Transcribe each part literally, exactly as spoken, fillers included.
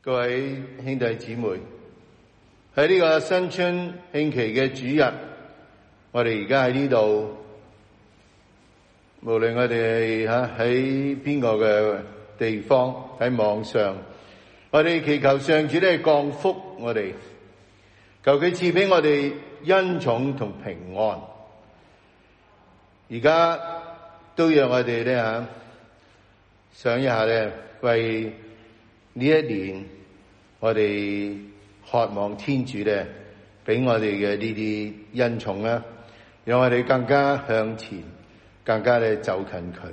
各位兄弟姊妹，喺呢個新春慶期嘅主日，我哋而家喺呢度，無論我哋吓喺邊個嘅地方，喺網上，我哋祈求上主咧降福我哋，求佢賜俾我哋恩寵同平安。而家都讓我哋咧吓想一下咧，為呢一年我哋渴望天主咧俾我哋嘅呢啲恩寵啦，讓我哋更加向前，更加咧走近佢。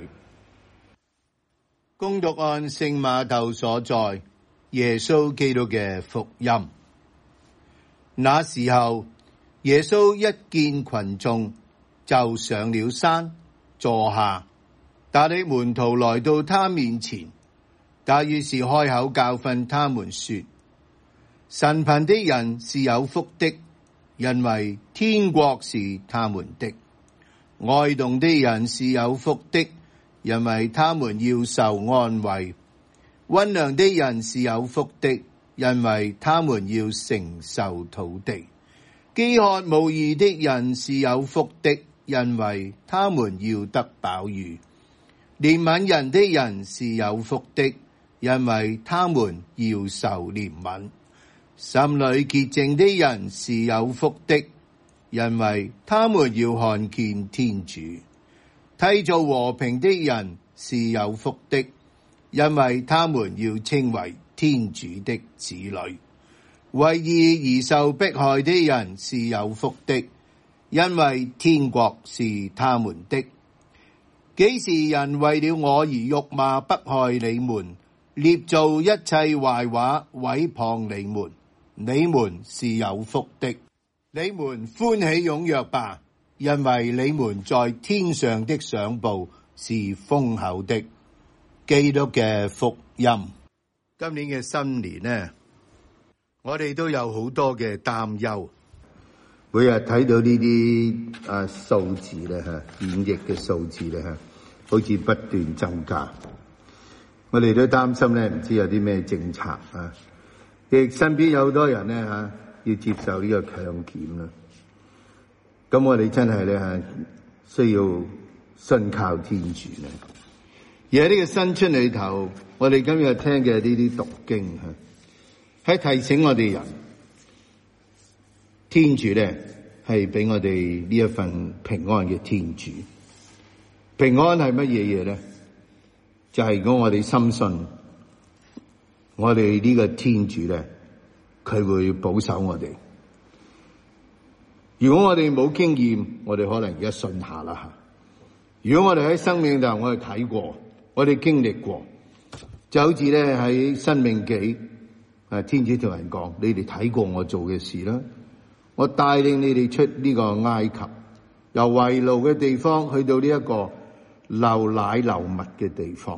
恭讀按聖馬竇所載耶穌基督嘅福音。那時候，耶穌一見群眾，就上了山坐下，但你門徒來到他面前，他於是開口教訓他們說：神貧的人是有福的，因為天國是他們的；哀慟的人是有福的，因為他們要受安慰；溫良的人是有福的，因為他們要承受土地；飢渴慕義的人是有福的，因為他們要得飽飫；憐憫人的人是有福的，因為他們要受憐憫；心裏潔淨的人是有福的，因為他們要看見天主；締造和平的人是有福的，因為他們要稱為天主的子女；為義而受迫害的人是有福的，因為天國是他們的。幾時人為了我而辱罵迫害你們，捏造一切壞話毀謗你們，你們是有福的。你們歡喜踴躍吧，因為你們在天上的賞報是豐厚的。基督嘅福音。今年嘅新年呢，我哋都有好多嘅擔憂。每日睇到呢啲啊數字咧吓，染疫嘅數字咧吓，好似不斷增加。我哋都擔心咧，唔知有啲咩政策啊。亦身邊有好多人咧吓，要接受呢個強檢啦。咁我哋真係咧吓，需要信靠天主咧。而喺呢個新春裏頭，我哋今日聽嘅呢啲讀經吓，係提醒我哋人。天主咧係俾我哋呢一份平安嘅天主。平安係乜嘢嘢咧？就係、是、如果我哋深信我哋呢個天主咧，佢會保守我哋。如果我哋冇經驗，我哋可能而家信下啦吓。如果我哋喺生命度我哋睇過，我哋經歷過，就好似咧喺申命記，啊天主同人講：你哋睇過我做嘅事啦。我帶領你哋出呢個埃及，由為奴嘅地方去到呢一個流奶流蜜嘅地方，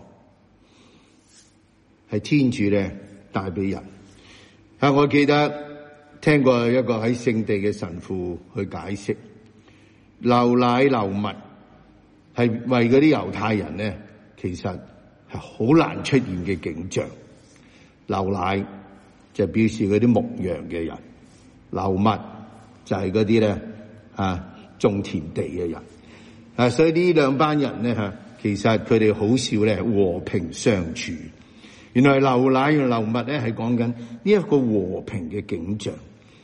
係天主咧帶俾人。啊，我記得聽過一個喺聖地嘅神父去解釋，流奶流蜜係為嗰啲猶太人咧，其實係好難出現嘅景象。流奶就表示嗰啲牧羊嘅人，流蜜就係嗰啲咧啊種田地嘅人啊，所以呢兩班人咧吓，其實佢哋好少咧和平相處。原來流奶流蜜咧係講緊呢一個和平嘅景象。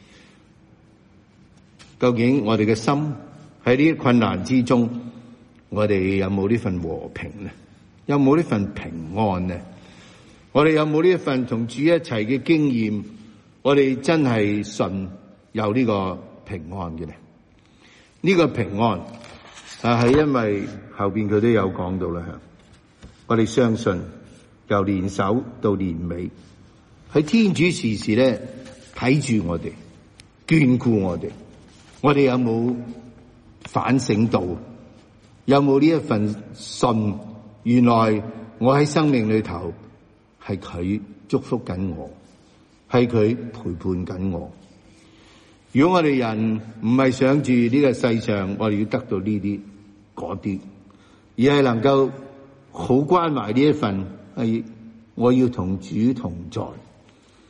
究竟我哋嘅心喺呢啲困難之中，我哋有冇呢份和平咧？有冇呢份平安咧？我哋有冇呢一份同主一齊嘅經驗？我哋真係信有呢個平安嘅咧？呢個平安啊，係因為後邊佢都有講到啦吓。我哋相信由年首到年尾，喺天主時時咧睇住我哋，眷顧我哋。我哋有冇反省到？有冇呢一份信？原來我喺生命裏頭係佢祝福緊我，係佢陪伴緊我。如果我哋人唔係想住呢個世上，我哋要得到呢啲嗰啲，而係能夠好關懷呢一份，係我要同主同在，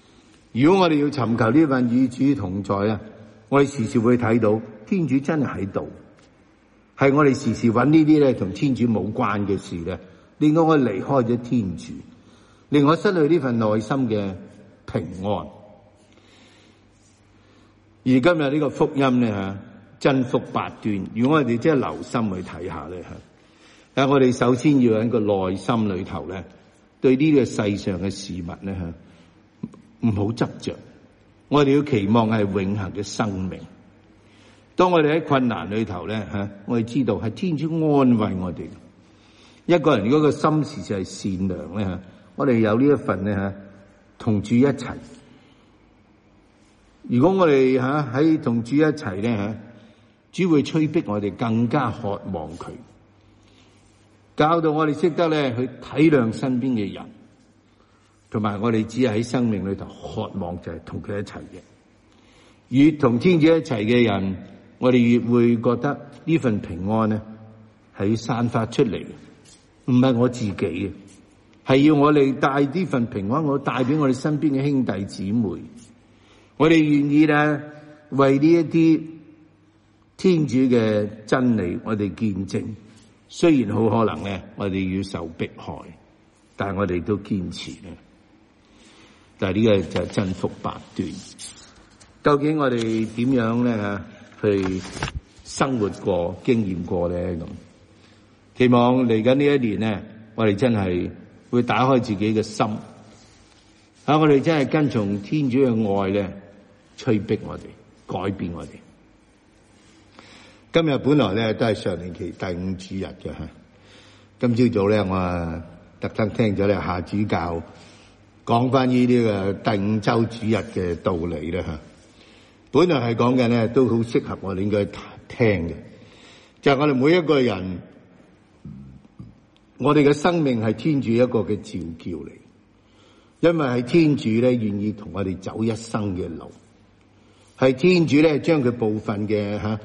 如果我哋要尋求呢份與主同在啊，我哋時時會睇到天主真係喺度，係我哋時時揾呢啲咧同天主冇關嘅事咧，令到我離開咗天主，令我失去呢份內心嘅平安。而今日呢個福音咧吓，真福八端。如果我哋真係留心去睇下咧吓，但係我哋首先要喺個內心裏頭咧，對呢個世上嘅事物咧吓，唔好執着。我哋要期望係永恆嘅生命。當我哋喺困難裏頭咧吓，我哋知道係天主安慰我哋。一個人如果個心事就係善良咧吓，我哋有呢一份咧吓，同主一齊。如果我哋吓喺同主一齊咧吓，主會催逼我哋更加渴望佢，教導我哋識得咧去體諒身邊嘅人，同埋我哋只係喺生命裏頭渴望就係同佢一齊嘅。越同天主一齊嘅人，我哋越會覺得呢份平安咧係要散發出嚟，唔係我自己嘅，係要我哋帶呢份平安，我帶俾我哋身邊嘅兄弟姊妹。我哋願意咧為呢一啲天主嘅真理，我哋見證。雖然好可能咧，我哋要受迫害，但係我哋都堅持咧。但係呢個就係真福八端。究竟我哋點樣咧去生活過、經驗過咧咁？期望嚟緊呢一年咧，我哋真係會打開自己嘅心，啊！我哋真係跟從天主嘅愛咧。催逼我哋，改變我哋。今日本來咧都係常年期第五主日嘅吓，今朝早咧我啊特登聽咗咧夏主教講翻呢啲嘅第五周主日嘅道理咧吓。本來係講緊咧都好適合我哋應該聽嘅，就係我哋每一個人，我哋嘅生命係天主一個嘅召叫嚟，因為係天主咧願意同我哋走一生嘅路。係天主咧，將佢部分嘅吓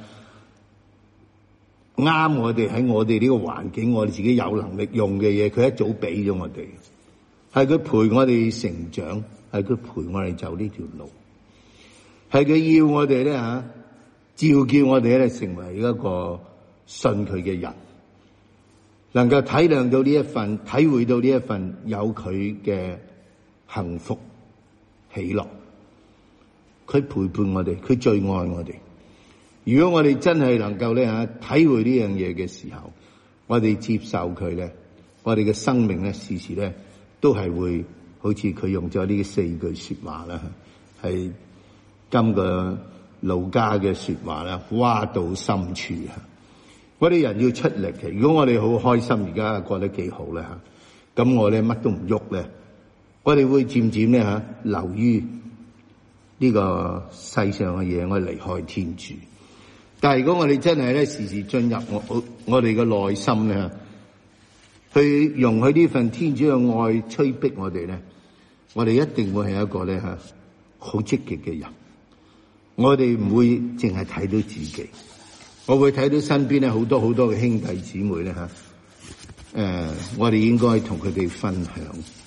啱我哋喺我哋呢個環境，我哋自己有能力用嘅嘢，佢一早俾咗我哋。係佢陪我哋成長，係佢陪我哋走呢條路，係佢要我哋咧吓召叫我哋咧成為一個信佢嘅人，能夠體諒到呢一份，體會到呢一份有佢嘅幸福喜樂。佢陪伴我哋，佢最愛我哋。如果我哋真係能夠咧吓體會呢樣嘢嘅時候，我哋接受佢咧，我哋嘅生命咧時時咧都係會好似佢用咗呢四句說話啦，係今個老家嘅說話啦，挖到深處啊！我哋人要出力嘅。如果我哋好開心，而家過得幾好咧吓，咁我咧乜都唔喐咧，我哋會漸漸咧吓流於呢個世上嘅嘢，我哋離開天主。但係如果我哋真係咧時時進入我我哋嘅內心咧，去容許呢份天主嘅愛催逼我哋咧，我哋一定會係一個咧吓好積極嘅人。我哋唔會淨係睇到自己，我會睇到身邊咧好多好多嘅兄弟姊妹咧吓。誒、呃，我哋應該同佢哋分享。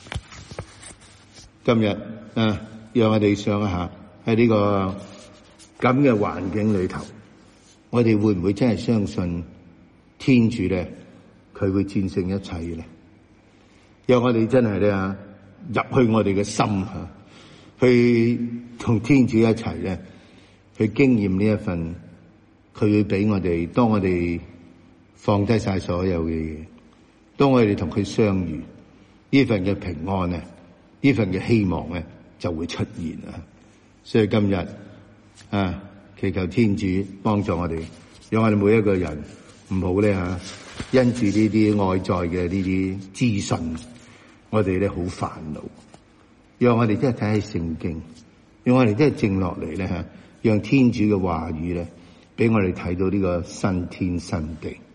今日啊，讓我哋想一下喺呢個咁嘅環境裏頭，我哋會唔會真係相信天主咧？佢會戰勝一切嘅咧？讓我哋真係咧入去我哋嘅心吓，去同天主一齊咧，去經驗呢一份佢會俾我哋。當我哋放低晒所有嘅嘢，當我哋同佢相遇，呢份嘅平安咧，呢份嘅希望咧就會出現啊！所以今日啊，祈求天主幫助我哋，讓我哋每一個人唔好咧吓，因住呢啲外在嘅呢啲資訊，我哋咧好煩惱。讓我哋真係睇起聖經，讓我哋真係靜落嚟咧吓，讓天主嘅話語咧，俾我哋睇到呢個新天新地。